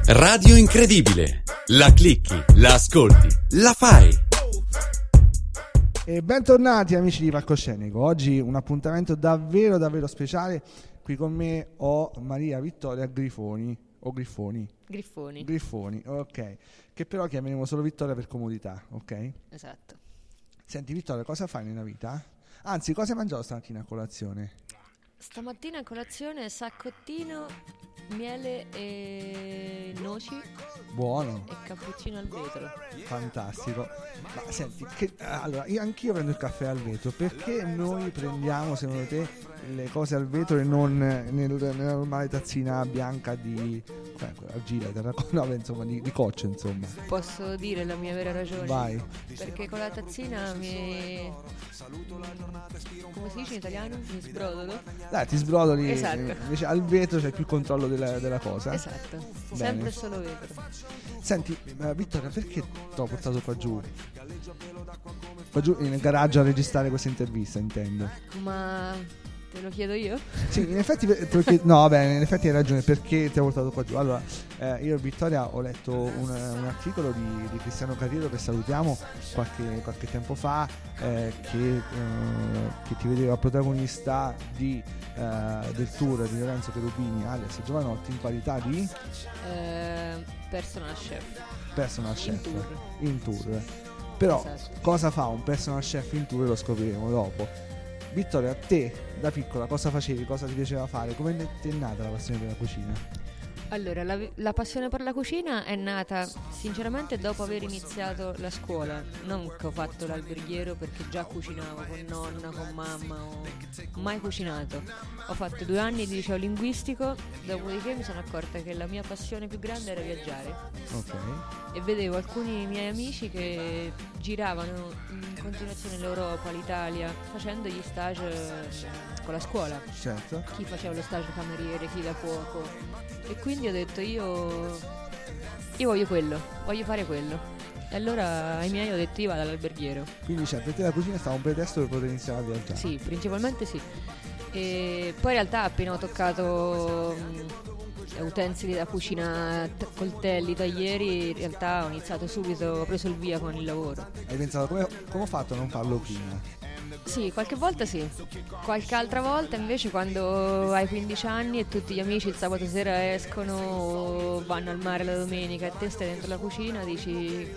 Radio Incredibile. La clicchi, la ascolti, la fai. E bentornati amici di Palcoscenico. Oggi un appuntamento davvero davvero speciale. Qui con me ho Maria Vittoria Grifoni o Griffoni? Griffoni, ok. Che però chiameremo solo Vittoria per comodità, ok? Esatto. Senti Vittoria, cosa fai nella vita? Anzi, cosa hai mangiato stamattina a colazione? Stamattina a colazione saccottino, miele e noci. Buono. E cappuccino al vetro. Fantastico. Ma senti, allora anch'io prendo il caffè al vetro. Perché noi prendiamo, secondo te, le cose al vetro e non nella normale tazzina bianca di argilla, no, insomma, di coccio, insomma? Posso dire la mia vera ragione? Vai. Perché con la tazzina come si dice in italiano? Mi sbrodolo? Dai, ti sbrodoli. Esatto. Invece al vetro c'è più controllo della cosa. Esatto. Bene. Sempre solo vetro. Senti, Vittoria, perché ti ho portato qua giù? Qua giù nel garage a registrare questa intervista, intendo. Ma te lo chiedo io? Sì, in effetti perché, no, vabbè, in effetti hai ragione. Perché ti ho portato qua giù? Allora, io e Vittoria ho letto un articolo di Cristiano Carriero, che salutiamo, qualche tempo fa, che ti vedeva protagonista del tour di Lorenzo Cherubini alias Giovanotti in qualità di personal chef in tour. Però esatto. Cosa fa un personal chef in tour lo scopriremo dopo. Vittoria, a te da piccola cosa facevi, cosa ti piaceva fare, come ti è nata la passione per la cucina? Allora, la passione per la cucina è nata sinceramente dopo aver iniziato la scuola. Non che ho fatto l'alberghiero, perché già cucinavo con nonna, con mamma, ho mai cucinato. Ho fatto 2 anni di liceo linguistico, dopodiché mi sono accorta che la mia passione più grande era viaggiare. Ok. E vedevo alcuni miei amici che giravano in continuazione l'Europa, l'Italia, facendo gli stage con la scuola. Certo. Chi faceva lo stage cameriere, chi da cuoco. E quindi ho detto io voglio fare quello. E allora ai miei ho detto io vado all'alberghiero. Quindi per te la cucina è stato un pretesto per poter iniziare a viaggiare? Sì, principalmente sì. E poi in realtà appena ho toccato utensili da cucina, coltelli, taglieri, in realtà ho iniziato subito, ho preso il via con il lavoro. Hai pensato come ho fatto a non farlo prima? Sì, qualche volta sì. Qualche altra volta invece, quando hai 15 anni e tutti gli amici il sabato sera escono o vanno al mare la domenica e te stai dentro la cucina, dici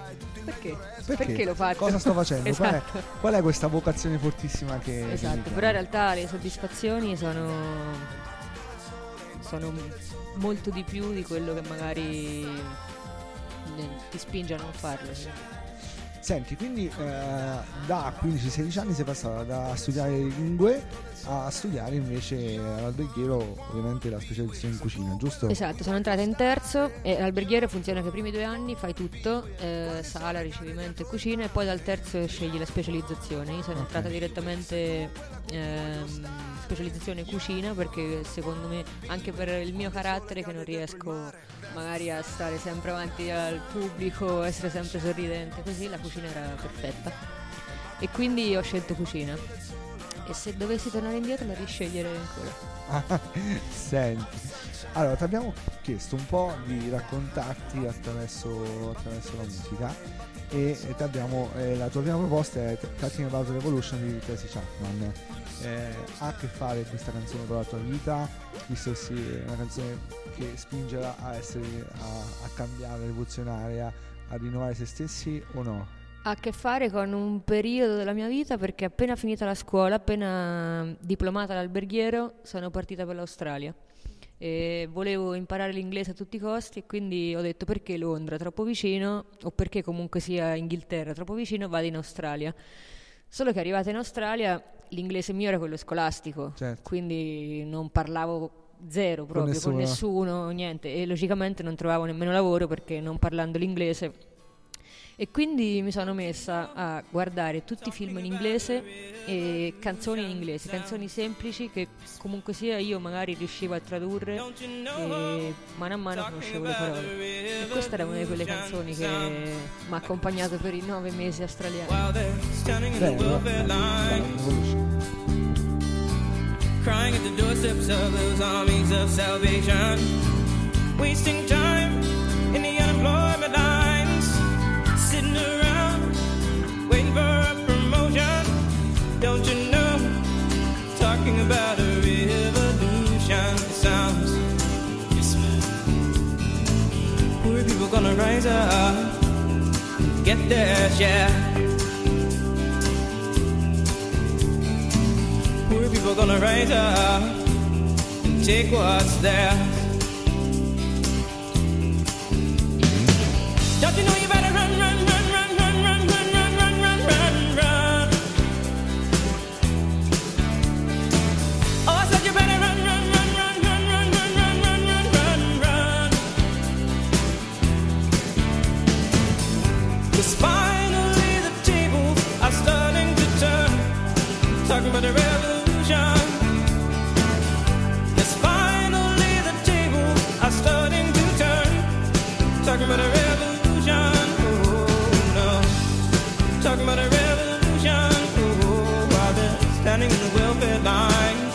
perché lo faccio? Cosa sto facendo? Esatto. Qual è questa vocazione fortissima che esatto, però in realtà le soddisfazioni sono molto di più di quello che magari ti spinge a non farlo. Senti, quindi da 15-16 anni sei passata da studiare lingue a studiare invece all'alberghiero ovviamente la specializzazione in cucina, giusto? Esatto, sono entrata in terzo e l'alberghiero funziona che i primi 2 anni fai tutto, sala, ricevimento e cucina, e poi dal terzo scegli la specializzazione. Io sono entrata direttamente specializzazione cucina, perché secondo me, anche per il mio carattere, che non riesco magari a stare sempre avanti al pubblico, essere sempre sorridente, così la cucina era perfetta e quindi ho scelto cucina. E se dovessi tornare indietro la risceglierei ancora. Senti, allora ti abbiamo chiesto un po' di raccontarti attraverso la musica e la tua prima proposta è Talking About Revolution di Tracy Chapman. Ha a che fare questa canzone con la tua vita, visto che è una canzone che spinge a cambiare, a rivoluzionare, a rinnovare se stessi, o no? Ha a che fare con un periodo della mia vita, perché appena finita la scuola, appena diplomata all'alberghiero, sono partita per l'Australia e volevo imparare l'inglese a tutti i costi, e quindi ho detto: perché Londra troppo vicino, o perché comunque sia Inghilterra troppo vicino, vado in Australia. Solo che arrivata in Australia l'inglese mio era quello scolastico, certo. Quindi non parlavo zero proprio con nessuno, niente, e logicamente non trovavo nemmeno lavoro perché non parlando l'inglese. E quindi mi sono messa a guardare tutti i film in inglese e canzoni in inglese, canzoni semplici che comunque sia io magari riuscivo a tradurre e mano a mano conoscevo le parole. E questa era una di quelle canzoni che mi ha accompagnato per i 9 mesi australiani. Crying at the doorsteps of those armies of salvation, wasting time rise up, get their share. Poor people gonna rise up and take what's theirs. Don't you know you better run, run, run, run, run, run, run, run, run, run, run, run. Oh, I said you better run, run, run, run, run, run, run, run, run, run, run, run. 'Cause finally the tables are starting to turn. Talking about a revolution. Yes, finally the tables are starting to turn. Talking about a revolution. Oh no. Talking about a revolution. Oh, while they're standing in the welfare lines,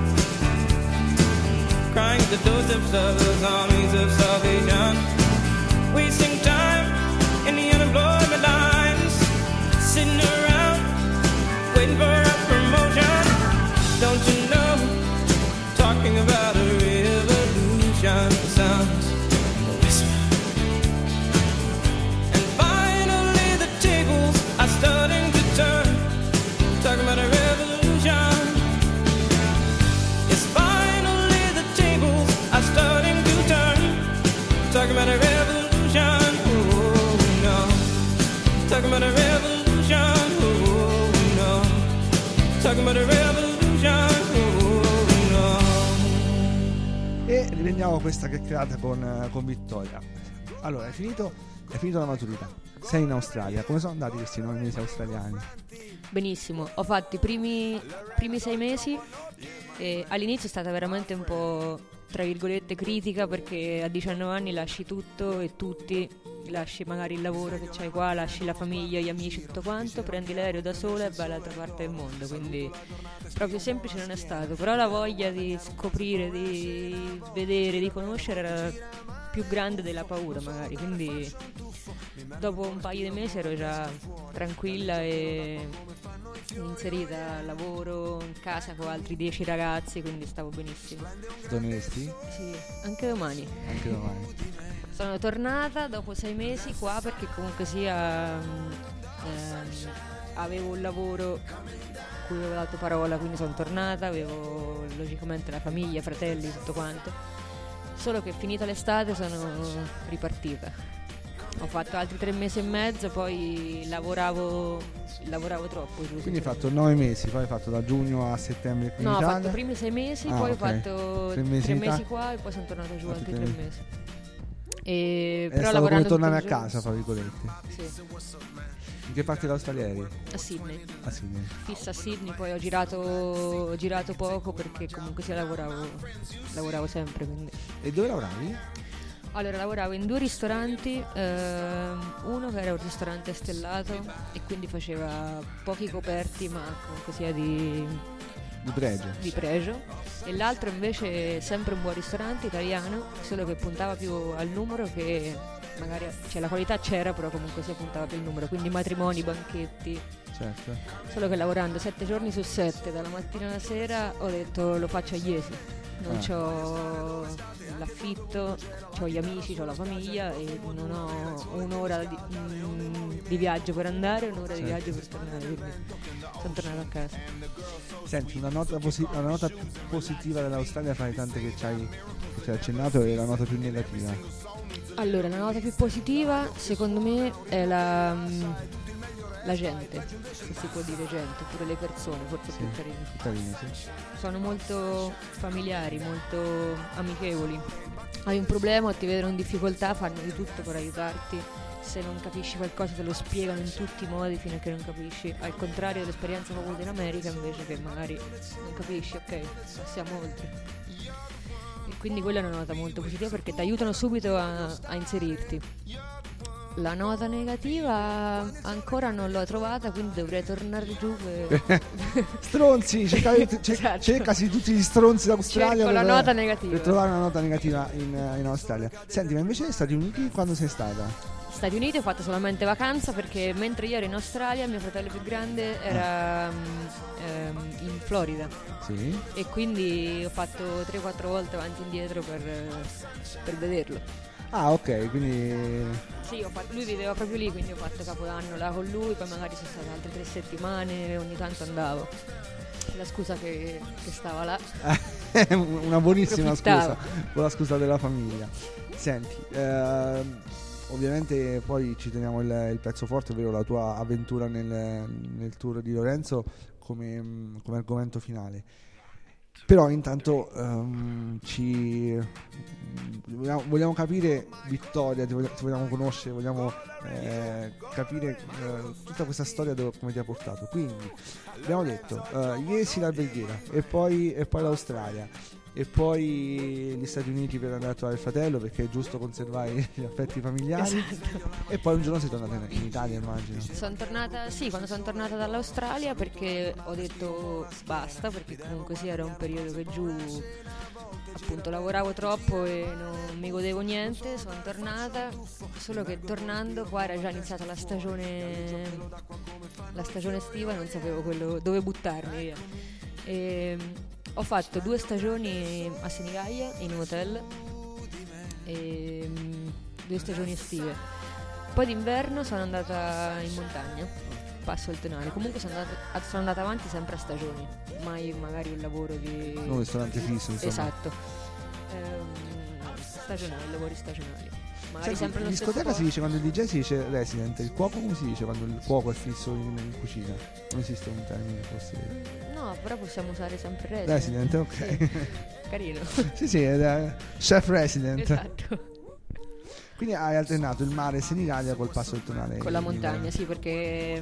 crying at the doorsteps of those armies of salvation, wasting time in the unemployment lines, sitting around waiting for a promotion. Don't you know, talking about a revolution sounds a whisper. And finally the tables are starting to turn. Talking about a revolution. Yes, finally the tables are starting to turn. Talking about a revolution. Oh no. Talking about a revolution. Oh no. Talking about a revolution. Oh no. E riprendiamo questa chiacchierata con Vittoria. Allora, è finito la maturità. Sei in Australia. Come sono andati questi 9 mesi australiani? Benissimo, ho fatto i primi 6 mesi e all'inizio è stata veramente un po', tra virgolette, critica, perché a 19 anni lasci tutto e tutti, lasci magari il lavoro che c'hai qua, lasci la famiglia, gli amici, tutto quanto, prendi l'aereo da sola e vai all'altra parte del mondo, quindi proprio semplice non è stato, però la voglia di scoprire, di vedere, di conoscere era più grande della paura magari, quindi dopo un paio di mesi ero già tranquilla e inserita al lavoro, in casa con altri 10 ragazzi, quindi stavo benissimo. Torneresti? Sì, anche domani. Anche domani. Sono tornata dopo 6 mesi qua perché comunque sia avevo un lavoro cui avevo dato parola, quindi sono tornata, avevo logicamente la famiglia, fratelli, tutto quanto. Solo che finita l'estate sono ripartita. Ho fatto altri 3 mesi e mezzo, poi lavoravo troppo. Quindi hai fatto 9 mesi, poi hai fatto da giugno a settembre qui in No, Italia? ho fatto i primi 6 mesi, poi ok. ho fatto 3 mesi qua e poi sono tornata giù altri 3 mesi. È Però stato come lavorando tornare a tutto il casa, giorno. tra virgolette. Sì, In che parte dell'Australia eri? a Sydney. A Sydney. Fissa a Sydney, poi ho girato poco perché comunque sia lavoravo sempre, quindi. E dove lavoravi? Allora, lavoravo in 2 ristoranti, uno che era un ristorante stellato e quindi faceva pochi coperti, ma comunque sia di pregio, e l'altro invece sempre un buon ristorante italiano, solo che puntava più al numero, che magari la qualità c'era, però comunque si puntava più al numero, quindi matrimoni, banchetti. Certo. Solo che lavorando 7 giorni su 7, dalla mattina alla sera, ho detto lo faccio a Iesi, non c'ho l'affitto, c'ho gli amici, c'ho la famiglia e non ho un'ora di viaggio per andare e un'ora di viaggio per tornare, quindi sono tornata a casa. Senti, una nota positiva dell'Australia fra le tante che ci hai accennato, e la nota più negativa? Allora, la nota più positiva secondo me è la gente, se si può dire gente, oppure le persone, forse più carine. Sì. Sono molto familiari, molto amichevoli. Hai un problema o ti vedono in difficoltà, fanno di tutto per aiutarti. Se non capisci qualcosa te lo spiegano in tutti i modi fino a che non capisci. Al contrario dell'esperienza che ho avuto in America, invece, che magari non capisci, ok, passiamo oltre. E quindi quella è una nota molto positiva perché ti aiutano subito a inserirti. La nota negativa ancora non l'ho trovata, quindi dovrei tornare giù Stronzi, cercasi tutti gli stronzi d'Australia. Cerco la nota negativa per trovare una nota negativa in Australia. Senti, ma invece negli Stati Uniti quando sei stata? Stati Uniti ho fatto solamente vacanza, perché mentre io ero in Australia mio fratello più grande era in Florida. Sì. E quindi ho fatto 3-4 volte avanti e indietro per vederlo. Ah, ok, quindi... Sì, lui viveva proprio lì, quindi ho fatto Capodanno là con lui, poi magari sono state altre 3 settimane, ogni tanto andavo. La scusa che stava là. Una buonissima Approfittavo. scusa, con la scusa della famiglia. Senti, ovviamente poi ci teniamo il pezzo forte, ovvero la tua avventura nel tour di Lorenzo come argomento finale. Però intanto vogliamo capire, Vittoria, ti vogliamo conoscere, vogliamo capire tutta questa storia come ti ha portato. Quindi abbiamo detto Jesi l'Alberghiera e poi l'Australia e poi gli Stati Uniti per andare a trovare il fratello, perché è giusto conservare gli affetti familiari. Esatto. E poi un giorno sei tornata in Italia, immagino. Quando sono tornata dall'Australia, perché ho detto basta, perché comunque sì, era un periodo che giù appunto lavoravo troppo e non mi godevo niente. Sono tornata, solo che tornando qua era già iniziata la stagione estiva e non sapevo dove buttarmi via. Ho fatto 2 stagioni a Senigallia in un hotel, 2 stagioni estive. Poi d'inverno sono andata in montagna, Passo il Tonale. Comunque sono andata avanti sempre a stagioni, mai magari un lavoro di... Non un ristorante fisso, insomma. Esatto. Stagionali, lavori stagionali. Magari Senti, sempre lo in stesso discoteca posto. si dice, quando il DJ si dice resident, il cuoco come si dice quando il cuoco è fisso in cucina? Non esiste un termine forse. No, però possiamo usare sempre Resident, ok. Sì. Carino. sì, chef resident. Esatto. Quindi hai alternato il mare Senigallia col Passo del Tonale. Con la montagna, sì, perché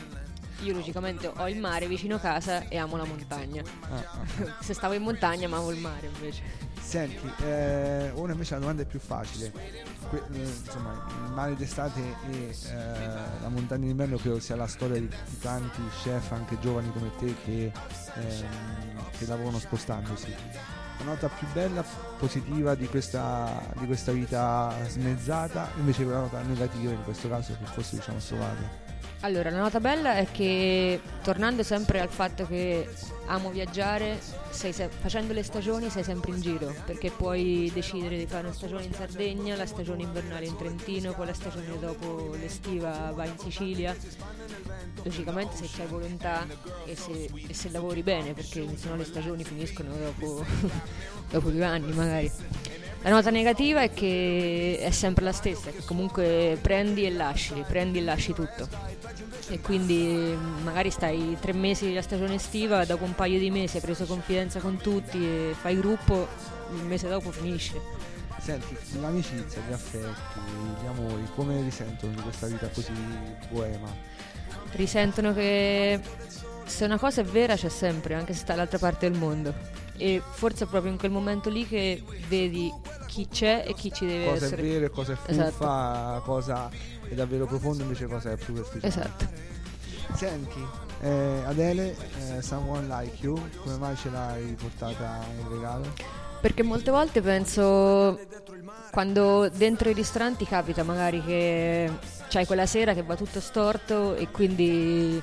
io logicamente ho il mare vicino casa e amo la montagna. Se stavo in montagna amavo il mare invece. Senti, ora invece la domanda è più facile. Insomma, il mare d'estate e la montagna d'inverno credo sia la storia di tanti chef, anche giovani come te, che lavorano spostandosi. La nota più bella, positiva di questa vita smezzata, invece la nota negativa in questo caso, che forse diciamo trovata. Allora, la nota bella è che, tornando sempre al fatto che amo viaggiare, facendo le stagioni sei sempre in giro, perché puoi decidere di fare una stagione in Sardegna, la stagione invernale in Trentino, poi la stagione dopo l'estiva vai in Sicilia. Logicamente se c'hai volontà e se lavori bene, perché sennò le stagioni finiscono dopo 2 anni magari. La nota negativa è che è sempre la stessa, che comunque prendi e lasci tutto. E quindi magari stai 3 mesi la stagione estiva, dopo un paio di mesi hai preso confidenza con tutti e fai gruppo, il mese dopo finisce. Senti, l'amicizia, gli affetti, gli amori, come risentono di questa vita così boema? Risentono che se una cosa è vera c'è sempre, anche se sta dall'altra parte del mondo. E forse è proprio in quel momento lì che vedi chi c'è e chi ci deve cosa essere. Cosa è vero e cosa è fuffa, Esatto. Cosa è davvero profondo, invece cosa è superficiale. Esatto. Senti, Adele, Someone Like You, come mai ce l'hai portata in regalo? Perché molte volte penso, quando dentro i ristoranti capita magari che c'hai quella sera che va tutto storto e quindi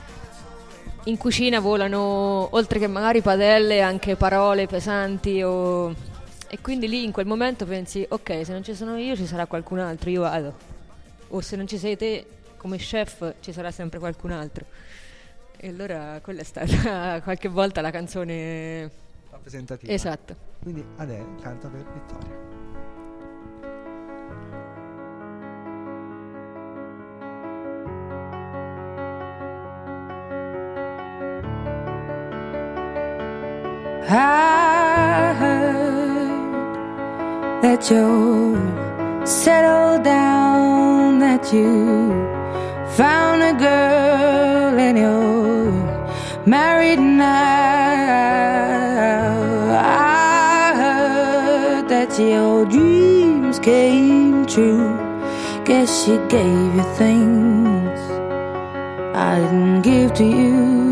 in cucina volano, oltre che magari padelle, anche parole pesanti e quindi lì in quel momento pensi, ok, se non ci sono io ci sarà qualcun altro, io vado. O se non ci sei te come chef ci sarà sempre qualcun altro. E allora quella è stata qualche volta la canzone rappresentativa. Esatto. Quindi Adele canta per Vittoria. I heard that you settled down, that you found a girl and you're married now. I heard that your dreams came true. Guess she gave you things I didn't give to you.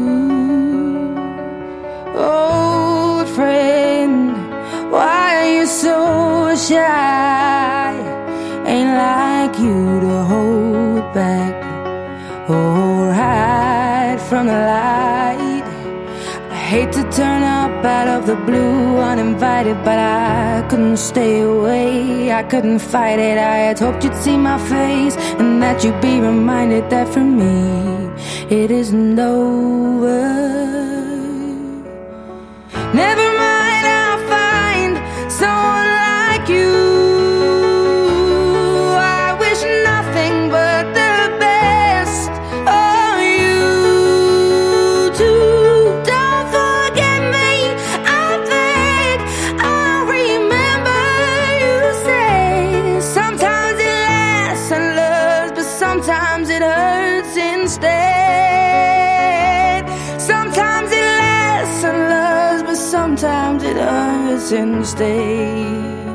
Old friend, why are you so shy? Ain't like you to hold back or hide from the light. I hate to turn up up out of the blue uninvited, but I couldn't stay away. I couldn't fight it. I had hoped you'd see my face and that you'd be reminded that for me it isn't over. Never mind, I'll find someone like you. I wish nothing but the best for you too. Don't forget me, I beg. I remember you say sometimes it lasts and loves, but sometimes it hurts instead. Sometimes it lasts and loves, but sometimes it hurts instead.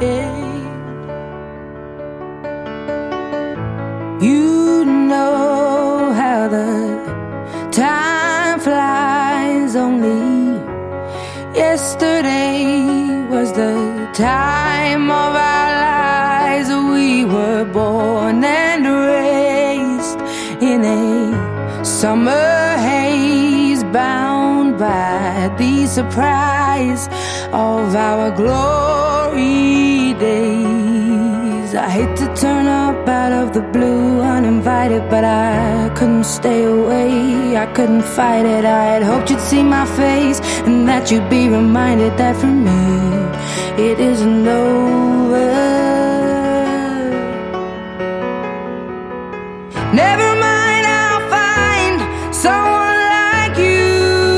You know how the time flies. Only yesterday was the time of our lives. We were born and raised in a summer haze, bound by the surprise of our glory days. I hate to turn up out of the blue uninvited, but I couldn't stay away. I couldn't fight it. I had hoped you'd see my face and that you'd be reminded that for me it isn't over. Never mind, I'll find someone like you.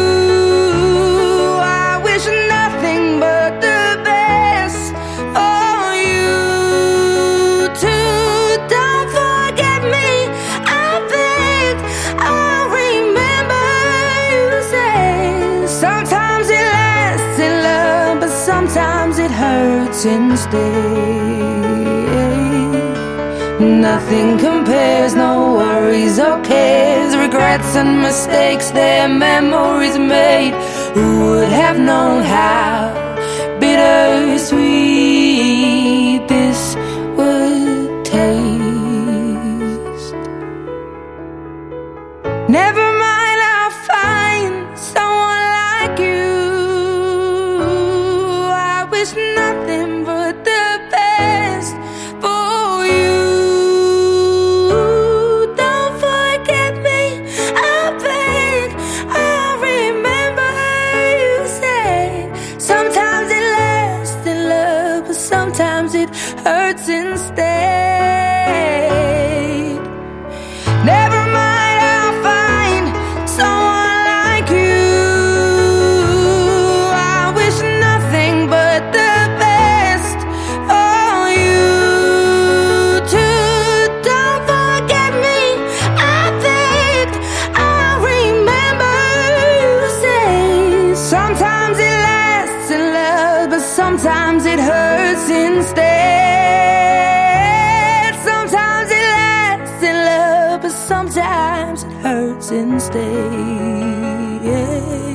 I wish nothing but the best for you too. Don't forget me, I beg. I remember you say sometimes it lasts in love, but sometimes it hurts instead. Nothing compares, no worries or cares, regrets and mistakes, their memories made. Who would have known how bittersweet this would taste? Never mind, I'll find someone like you. I wish nothing but the best for you. Don't forget me, I beg. I remember you say sometimes it lasts in love, but sometimes it hurts instead. Never mind, I'll find someone like you. I wish nothing but the best for you too. Don't forget me, I beg. I remember you say sometimes it lasts in love, but sometimes it hurts instead. Sometimes it lasts in love, but sometimes it hurts instead.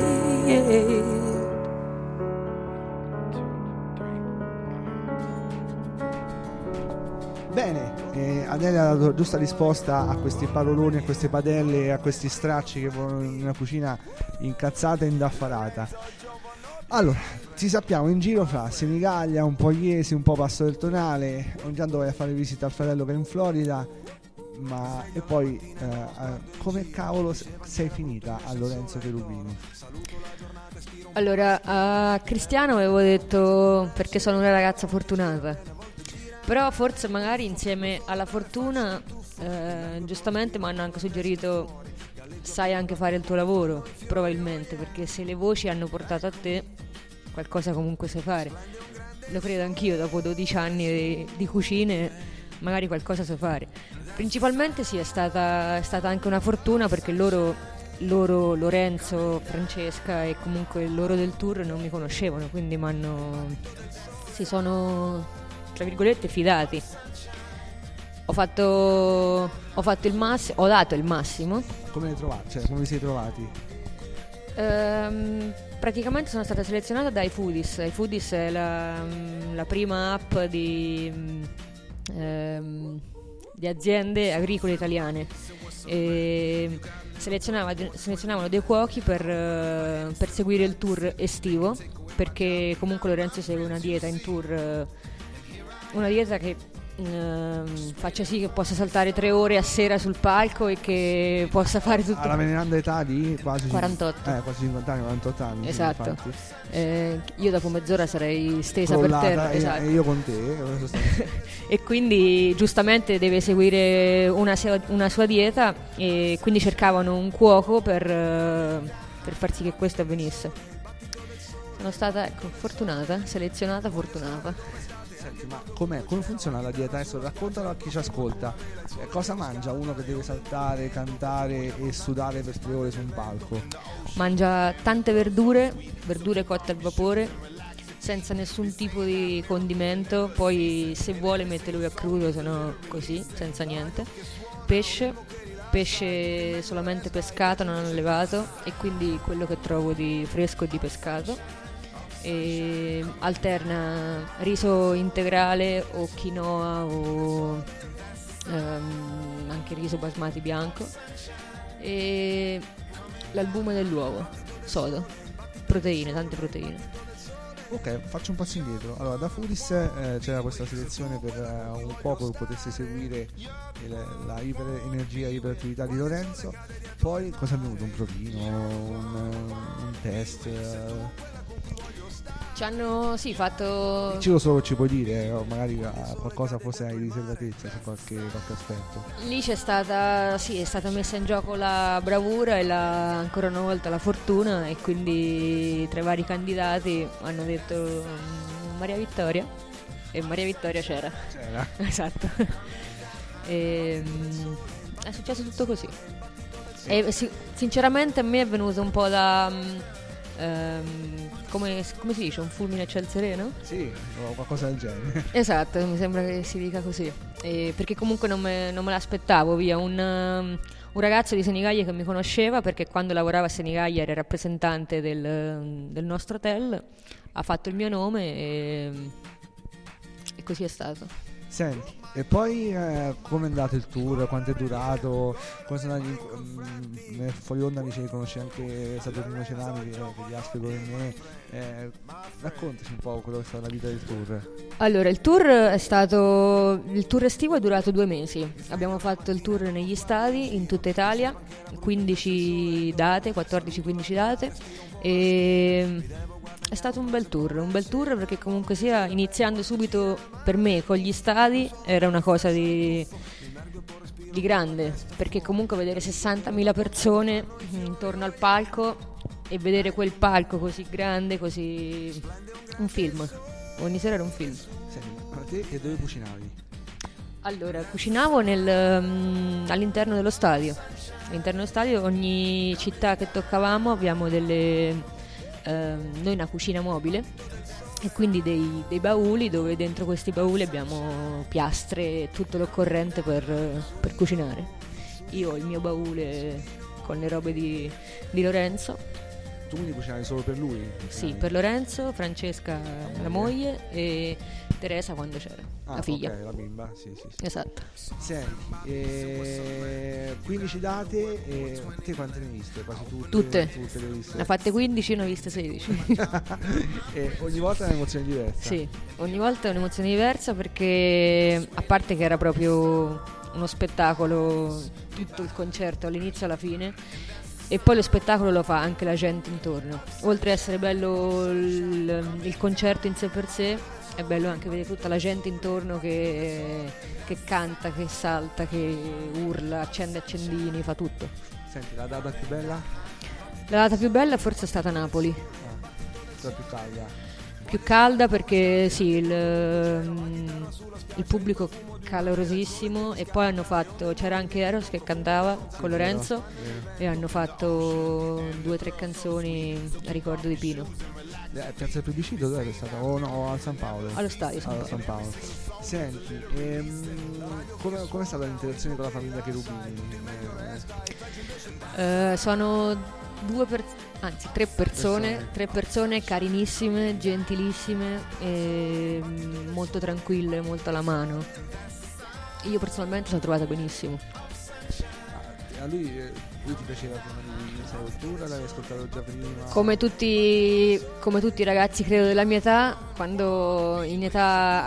Bene, Adele ha dato la giusta risposta a questi paroloni, a queste padelle, a questi stracci che volano in una cucina incazzata e indaffarata. Allora, ci sappiamo in giro fra Senigallia, un po' Iesi, un po' Passo del Tonale, ogni tanto vai a fare visita al fratello che è in Florida, ma e poi come cavolo sei finita a Lorenzo Cherubini? Allora, a Cristiano avevo detto perché sono una ragazza fortunata, però forse magari insieme alla fortuna giustamente mi hanno anche suggerito sai anche fare il tuo lavoro, probabilmente, perché se le voci hanno portato a te qualcosa comunque sai fare. Lo credo anch'io, dopo 12 anni di cucine magari qualcosa sai fare. Principalmente sì, è stata anche una fortuna, perché loro Lorenzo, Francesca e comunque loro del tour non mi conoscevano, quindi si sono tra virgolette fidati. Ho fatto il massimo, ho dato il massimo. Come come vi siete trovati? Praticamente sono stata selezionata da iFoodies. iFoodies è la prima app di aziende agricole italiane, e selezionavano dei cuochi per seguire il tour estivo, perché comunque Lorenzo segue una dieta in tour, una dieta che faccia sì che possa saltare 3 ore a sera sul palco e che possa fare tutto. Alla veneranda età di quasi 48. Quasi 50 anni, 48 anni. Esatto. Sì, io dopo mezz'ora sarei stesa crollata, per terra. Esatto. E io con te. E quindi giustamente deve seguire una sua dieta, e quindi cercavano un cuoco per far sì che questo avvenisse. Sono stata fortunata, selezionata fortunata. Senti, ma come funziona la dieta? Adesso raccontalo a chi ci ascolta. Cosa mangia uno che deve saltare, cantare e sudare per 3 ore su un palco? Mangia tante verdure cotte al vapore, senza nessun tipo di condimento. Poi se vuole mette lui a crudo, se no così, senza niente. Pesce solamente pescato, non allevato, e quindi quello che trovo di fresco e di pescato. E alterna riso integrale o quinoa o anche riso basmati bianco, e l'albume dell'uovo, sodo, proteine, tante proteine. Ok, faccio un passo indietro. Allora, da Foodies c'era questa selezione per un cuoco che potesse seguire la iperenergia, iperattività di Lorenzo. Poi cosa è venuto? Un provino, un test? Ci hanno fatto. Solo ci puoi dire, magari qualcosa forse hai riservatezza su qualche aspetto. Lì è stata messa in gioco la bravura e ancora una volta la fortuna, e quindi tra i vari candidati hanno detto Maria Vittoria, e Maria Vittoria c'era. Esatto. È successo tutto così. Sì. E sinceramente a me è venuto un po' da come si dice, un fulmine a ciel sereno? Sì, o qualcosa del genere. Esatto, mi sembra che si dica così, perché comunque non me l'aspettavo. Via un ragazzo di Senigallia che mi conosceva, perché quando lavorava a Senigallia era rappresentante del nostro hotel, ha fatto il mio nome e così è stato. Senti, e poi come è andato il tour? Quanto è durato? Come sono andati fuori onda? Mi conosci anche Saturnino Celani che vi ha spiegato con me. Raccontaci un po' quello che è stata la vita del tour. Allora, il tour estivo è durato 2 mesi. Abbiamo fatto il tour negli stadi in tutta Italia, 14-15 date, e è stato un bel tour, perché comunque sia, iniziando subito per me con gli stadi era una cosa di grande, perché comunque vedere 60.000 persone intorno al palco e vedere quel palco così grande, così un film, ogni sera era un film. Senti, ma te che dove cucinavi? Allora, cucinavo all'interno dello stadio. All'interno dello stadio, ogni città che toccavamo abbiamo noi una cucina mobile, e quindi dei bauli, dove dentro questi bauli abbiamo piastre e tutto l'occorrente per cucinare. Io ho il mio baule con le robe di Lorenzo. Tu quindi cucinavi solo per lui? Sì, per Lorenzo, Francesca la moglie e Teresa quando c'era, la figlia. Ok, la bimba, sì. Esatto. Senti, 15 date, e te quante ne hai viste? Quasi tutte le hai viste? Ne ha fatte 15, ne ho viste 16. E ogni volta è un'emozione diversa? Sì, ogni volta è un'emozione diversa, perché a parte che era proprio uno spettacolo, tutto il concerto all'inizio alla fine, e poi lo spettacolo lo fa anche la gente intorno. Oltre ad essere bello il concerto in sé per sé, è bello anche vedere tutta la gente intorno che canta, che salta, che urla, accende accendini, fa tutto. Senti, la data più bella? La data più bella forse è stata Napoli. La più calda? Più calda, perché sì, il pubblico calorosissimo, e poi c'era anche Eros che cantava con Lorenzo, e hanno fatto 2 o 3 canzoni a ricordo di Pino. Piazza Plebiscito dove è stata? O no, al San Paolo? Allo stadio San Paolo. Senti, come è stata l'interazione con la famiglia Cherubini? Sono 3 persone carinissime, gentilissime e molto tranquille, molto alla mano. Io personalmente sono trovata benissimo. a lui ti piaceva prima di Sepoltura? L'avevi ascoltato già prima? Come tutti i ragazzi credo della mia età, quando in età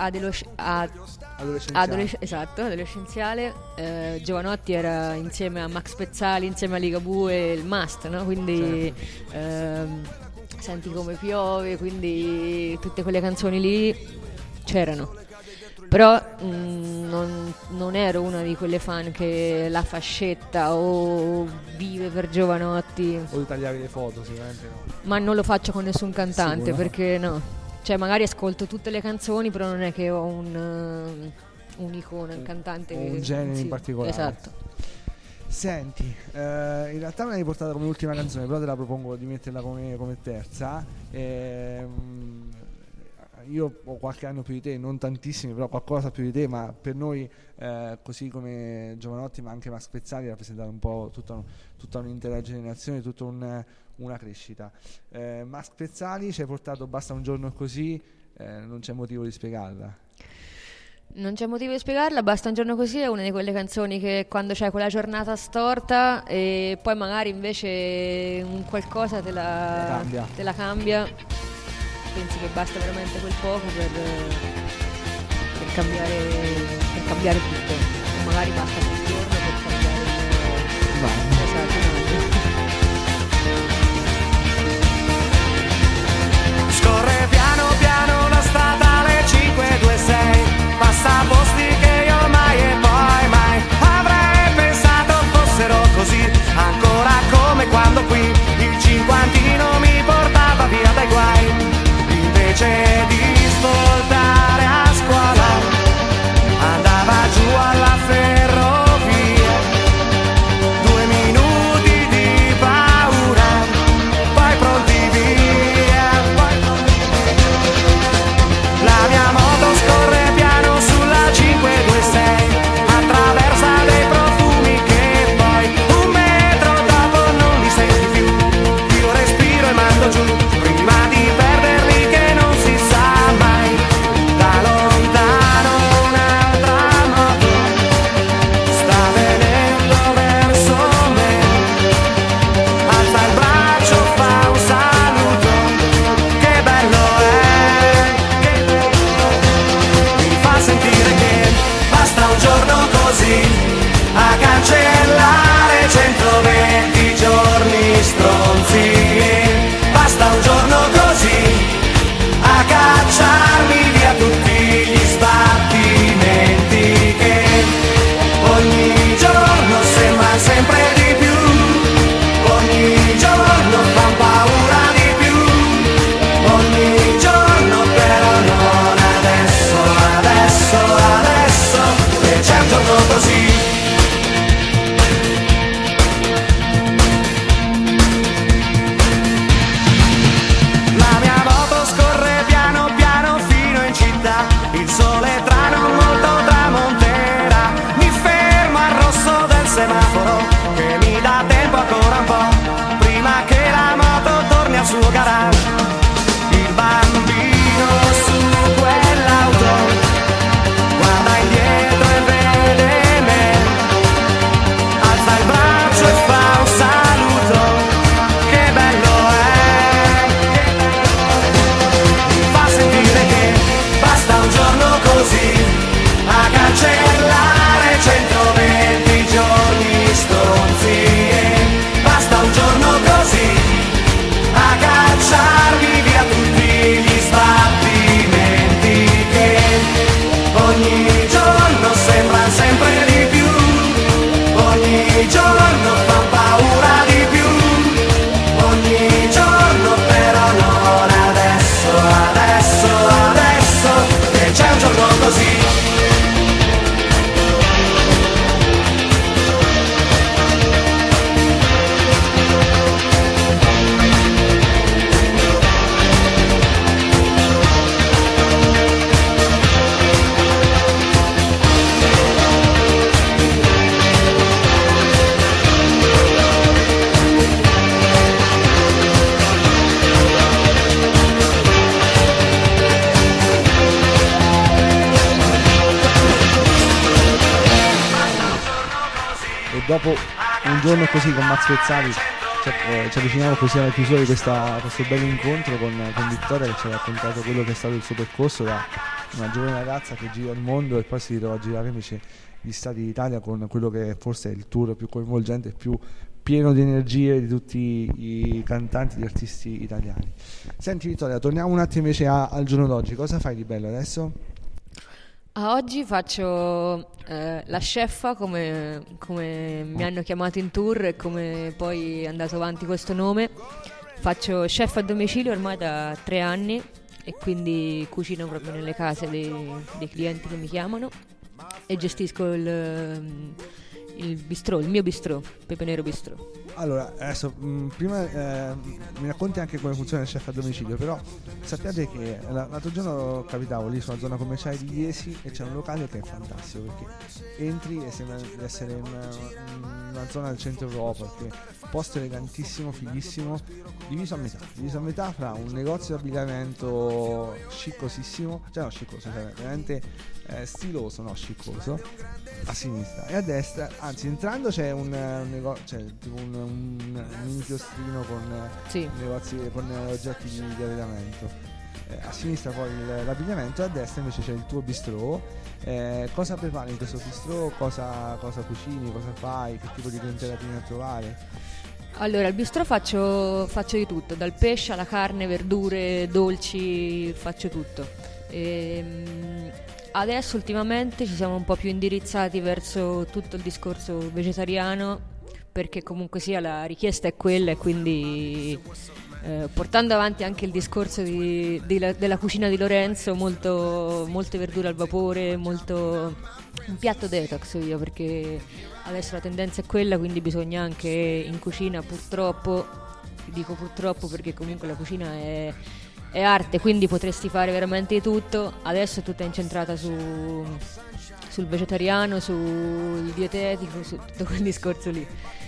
adolescenziale, Giovanotti era insieme a Max Pezzali, insieme a Ligabue il must, no? Quindi Senti come piove, quindi tutte quelle canzoni lì c'erano. Però non ero una di quelle fan che la fascetta o vive per Giovanotti. O di tagliare le foto, sicuramente no. Ma non lo faccio con nessun cantante, Sicuro. perché no. Cioè magari ascolto tutte le canzoni, però non è che ho un'icona, un cantante. Un genere in particolare. Esatto. Senti, in realtà me l'hai portata come ultima canzone, però te la propongo di metterla come terza. Io ho qualche anno più di te, non tantissimi, però qualcosa più di te, ma per noi, così come Giovanotti, ma anche Max Pezzali, rappresentano un po' tutta un'intera generazione, tutta una crescita. Max Pezzali ci hai portato Basta un giorno così, non c'è motivo di spiegarla. Non c'è motivo di spiegarla, Basta un giorno così è una di quelle canzoni che quando c'è quella giornata storta e poi magari invece un qualcosa te la cambia, pensi che basta veramente quel poco per cambiare tutto, o magari basta quel giorno per cambiare un anno. Scorre piano piano la statale 526, passa posti che io mai e poi mai avrei pensato fossero così, ancora come quando qui il cinquantino mi portava via dai guai, invece di svoltare a scuola andava giù alla ferrovia, 2 minuti di paura, poi pronti via, la mia moto scorre piano sulla 526, attraversa dei profumi che poi un metro dopo non li senti più, io respiro e mando giù, prima di perderli che non si sa mai, da lontano un'altra moto sta venendo verso me, alza il braccio, fa un saluto, che bello è, mi fa sentire che basta un giorno così a cancellare 120 giorni stronzi, basta un giorno così a cacciarmi via tutti gli sbattimenti che ogni giorno sembra sempre di più, ogni giorno fan paura di più, ogni giorno però non adesso, adesso, adesso, che c'è un giorno così. La mia moto scorre piano piano fino in città, il sole tra non molto tramonterà, mi fermo al rosso del semaforo che mi dà tempo ancora un po', prima che la moto torni al suo garage, il bambino su quell'auto guarda indietro e vede me, alza il braccio e fa un saluto, che bello è, mi fa sentire che basta un giorno così a cancellare 120 giorni stronzi, basta un giorno così a cacciarmi via tutti gli sbattimenti che ogni giorno sembra sempre di più, ogni giorno fa paura di più, ogni giorno però non adesso, adesso, adesso, che c'è un giorno così. E dopo un giorno così con Max Pezzali ci avviciniamo così alla chiusura di questo bello incontro con Vittoria, che ci ha raccontato quello che è stato il suo percorso da una giovane ragazza che gira il mondo e poi si ritrova a girare invece gli stati d'Italia con quello che forse è il tour più coinvolgente e più pieno di energie di tutti i cantanti, gli artisti italiani. Senti Vittoria, torniamo un attimo invece al giorno d'oggi. Cosa fai di bello adesso? Oggi faccio la chef come mi hanno chiamato in tour e come poi è andato avanti questo nome. Faccio chef a domicilio ormai da 3 anni e quindi cucino proprio nelle case dei clienti che mi chiamano e gestisco il mio bistrò, Pepe Nero Bistrò. Allora, adesso prima mi racconti anche come funziona il chef a domicilio, però sappiate che l'altro giorno capitavo lì sulla zona commerciale di Iesi e c'è un locale che è fantastico perché entri e sembra di essere in una zona del centro Europa, perché posto elegantissimo, fighissimo, diviso a metà fra un negozio di abbigliamento sciccosissimo, cioè no sciccoso, cioè veramente stiloso, no sciccoso, a sinistra, e a destra, anzi entrando c'è un negozio, cioè tipo un mini chioschino con negozi con oggetti di arredamento, a sinistra poi l'abbigliamento e a destra invece c'è il tuo bistrò. Cosa prepari in questo bistrò? Cosa cucini? Cosa fai? Che tipo di clientela vieni a trovare? Allora, al bistrò faccio di tutto, dal pesce alla carne, verdure, dolci, faccio tutto. Adesso ultimamente ci siamo un po' più indirizzati verso tutto il discorso vegetariano, perché comunque sia la richiesta è quella, e quindi portando avanti anche il discorso della cucina di Lorenzo, molte verdure al vapore, un piatto detox io, perché adesso la tendenza è quella, quindi bisogna anche in cucina, purtroppo, dico purtroppo perché comunque la cucina è arte, quindi potresti fare veramente di tutto. Adesso è tutta incentrata sul vegetariano, sul dietetico, su tutto quel discorso lì.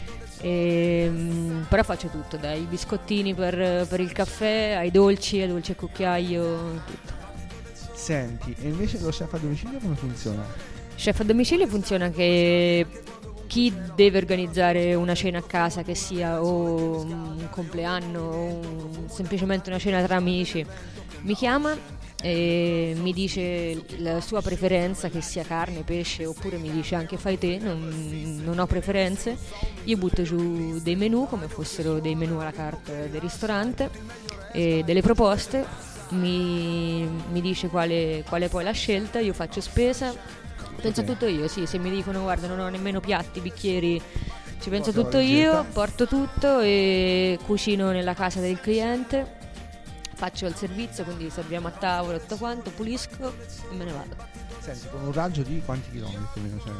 Però faccio tutto, dai biscottini per il caffè, ai dolci a cucchiaio, tutto. Senti, e invece lo chef a domicilio come funziona? Chef a domicilio funziona che chi deve organizzare una cena a casa, che sia o un compleanno o semplicemente una cena tra amici, mi chiama e mi dice la sua preferenza, che sia carne, pesce, oppure mi dice anche fai te, non ho preferenze. Io butto giù dei menù come fossero dei menù alla carte del ristorante, e delle proposte, mi dice quale poi la scelta, io faccio spesa. Penso tutto io, sì, se mi dicono guarda non ho nemmeno piatti, bicchieri, ci penso tutto io, porto tutto e cucino nella casa del cliente, faccio il servizio, quindi serviamo a tavola, tutto quanto, pulisco e me ne vado. Senti, con un raggio di quanti chilometri?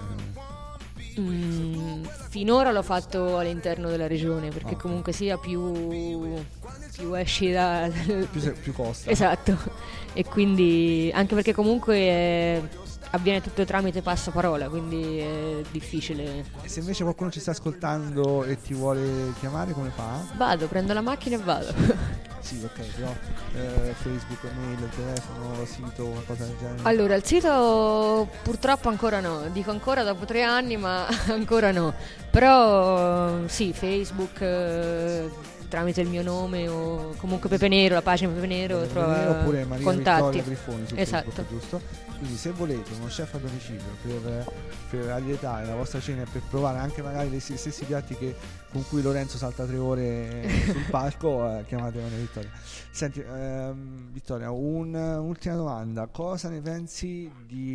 Finora l'ho fatto all'interno della regione, perché comunque sia più esci da... più costa. Esatto, e quindi anche perché comunque... avviene tutto tramite passaparola, quindi è difficile. E se invece qualcuno ci sta ascoltando e ti vuole chiamare, come fa? Vado, prendo la macchina e vado. Sì, ok, però Facebook, mail, telefono, sito, qualcosa del genere? Allora, il sito purtroppo ancora no, dico ancora dopo 3 anni, ma ancora no. Però sì, Facebook... tramite il mio nome o comunque Pepe Nero, la pagina Pepe Nero, trova oppure Maria contatti. Vittoria Griffoni su esatto. Facebook, giusto? Quindi se volete uno chef a domicilio per allietare la vostra cena e per provare anche magari gli stessi piatti con cui Lorenzo salta 3 ore sul palco, chiamate Maria Vittoria. Senti, Vittoria, un'ultima domanda: cosa ne pensi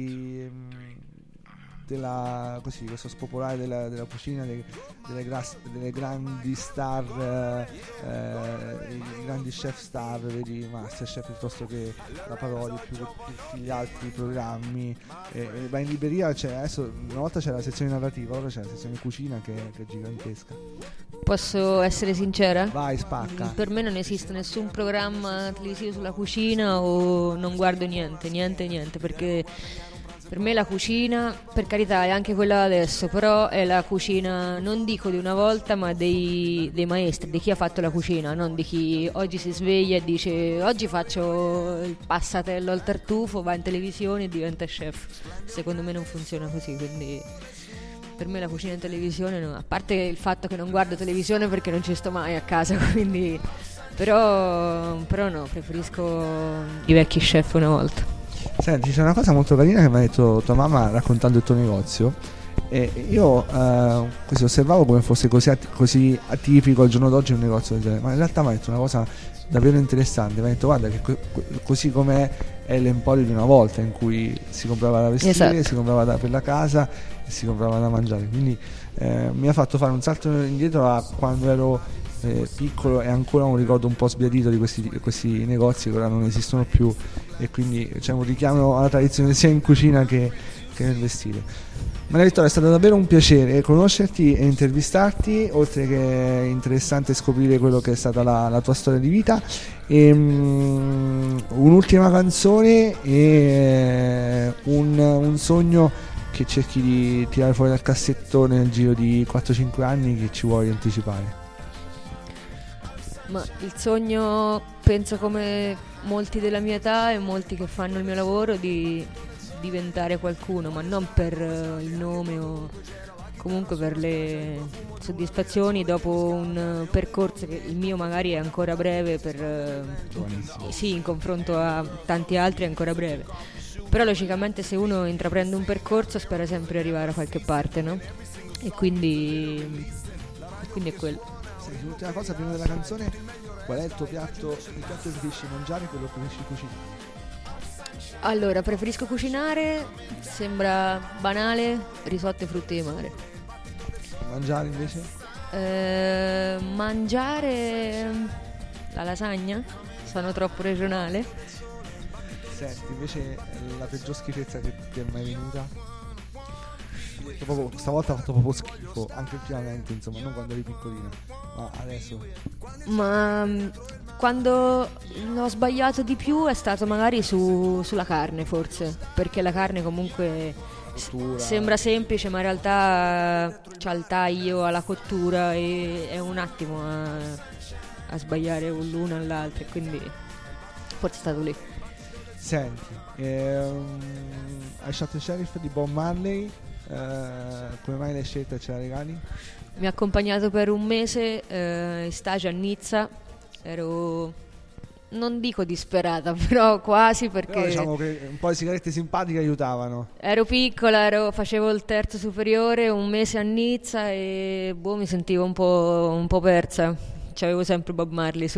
questo spopolare della cucina, delle grandi star, i grandi chef star, vedi Masterchef piuttosto che la Parodi, più tutti gli altri programmi, ma in libreria adesso una volta c'era la sezione narrativa, ora c'è la sezione cucina che è gigantesca. Posso essere sincera? Vai, spacca. Per me non esiste nessun programma televisivo sulla cucina, o non guardo niente, perché per me la cucina, per carità, è anche quella adesso, però è la cucina, non dico di una volta, ma dei maestri, di chi ha fatto la cucina, non di chi oggi si sveglia e dice oggi faccio il passatello al tartufo, va in televisione e diventa chef. Secondo me non funziona così, quindi per me la cucina in televisione no, a parte il fatto che non guardo televisione perché non ci sto mai a casa, quindi però no, preferisco i vecchi chef una volta. Senti, c'è una cosa molto carina che mi ha detto tua mamma raccontando il tuo negozio, e io così osservavo come fosse così atipico al giorno d'oggi un negozio del genere, ma in realtà mi ha detto una cosa davvero interessante. Mi ha detto guarda che così com'è è l'emporio di una volta, in cui si comprava da vestire, esatto, si comprava per la casa e si comprava da mangiare, quindi mi ha fatto fare un salto indietro a quando ero piccolo, e ancora un ricordo un po' sbiadito di questi negozi che ora non esistono più, e quindi c'è un richiamo alla tradizione sia in cucina che nel vestire. Maria Vittoria, è stato davvero un piacere conoscerti e intervistarti, oltre che interessante scoprire quello che è stata la tua storia di vita. Un'ultima canzone e un sogno che cerchi di tirare fuori dal cassettone nel giro di 4-5 anni, che ci vuoi anticipare? Ma il sogno, penso come molti della mia età e molti che fanno il mio lavoro, di diventare qualcuno, ma non per il nome o comunque per le soddisfazioni dopo un percorso che il mio magari è ancora breve, sì, in confronto a tanti altri è ancora breve, però logicamente se uno intraprende un percorso spera sempre di arrivare a qualche parte, no? E quindi è quello. Senti, l'ultima cosa prima della canzone, qual è il piatto che preferisci mangiare e quello che preferisci cucinare? Allora, preferisco cucinare, sembra banale, risotto e frutti di mare. Mangiare invece? Mangiare la lasagna? Sono troppo regionale. Senti, invece la peggior schifezza che ti è mai venuta? Stavolta ha fatto proprio schifo, anche ultimamente, insomma, non quando eri piccolina, ma adesso. Ma quando ho sbagliato di più è stato magari sulla carne, forse, perché la carne comunque sembra semplice, ma in realtà c'ha il taglio alla cottura e è un attimo a sbagliare l'una all'altra, quindi forse è stato lì. Senti, hai scelto il Sheriff di Bob Marley, come mai l'hai scelta e ce la regali? Mi ha accompagnato per un mese in stage a Nizza, ero, non dico disperata, però quasi, perché però diciamo che un po' di sigarette simpatiche aiutavano. Ero piccola, facevo il terzo superiore, un mese a Nizza e mi sentivo un po' persa. C'avevo sempre Bob Marley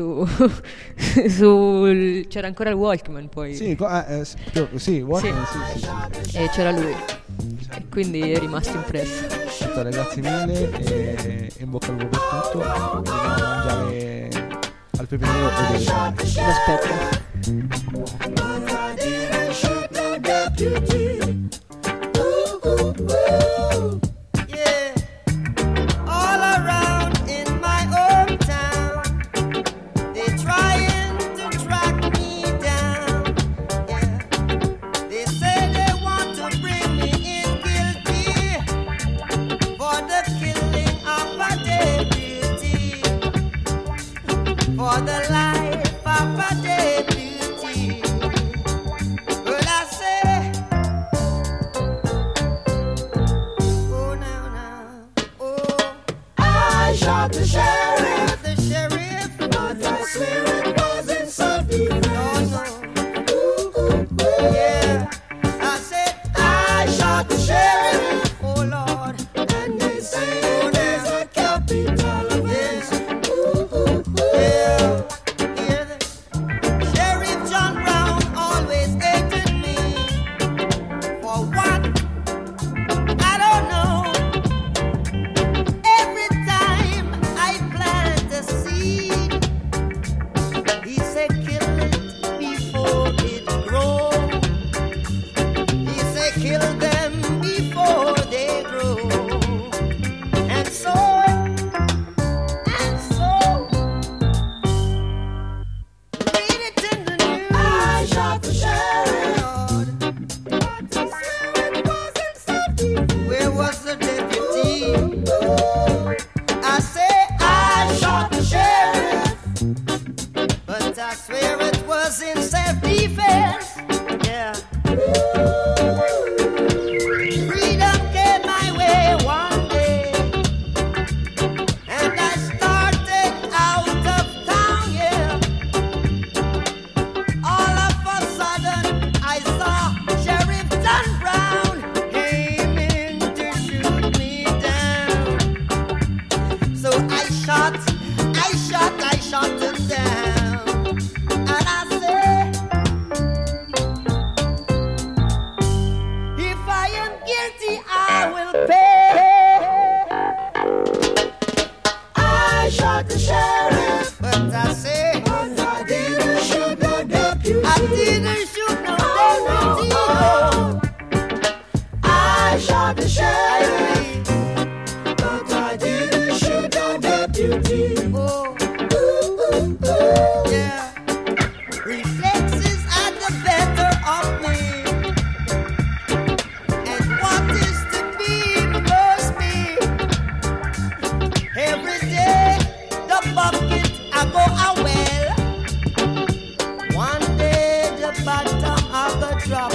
c'era ancora il Walkman poi. Sì, Walkman, sì. E c'era lui. E quindi è rimasto impresso. Vittoria, grazie mille e in bocca al lupo per tutto. Andiamo a mangiare al pepe nero e delle pane. Lo aspetto. For the life of a day beauty. guilty, I will pay. I shot the sheriff, but I say, but I didn't shoot no deputy. I didn't shoot no deputy. I shot the sheriff, but I didn't shoot no deputy. Oh, ooh, ooh, ooh, yeah. Reflexes are the better of me, and what is to be must be. Every day the bucket I go a well. One day the bottom I go drop.